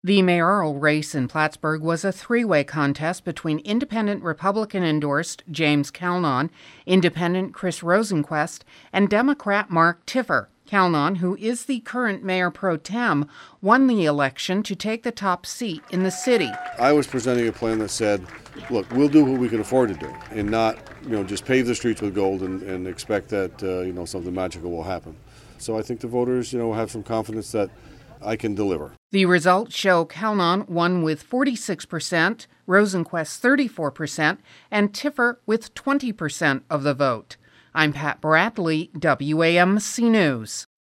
The mayoral race in Plattsburgh was a three-way contest between independent Republican-endorsed James Calnon, independent Chris Rosenquist, and Democrat Mark Tiffer. Calnon, who is the current mayor pro tem, won the election to take the top seat in the city. I was presenting a plan that said, look, we'll do what we can afford to do and not, just pave the streets with gold and expect that, something magical will happen. So I think the voters, have some confidence that I can deliver. The results show Calnon won with 46%, Rosenquist 34%, and Tiffer with 20% of the vote. I'm Pat Bradley, WAMC News.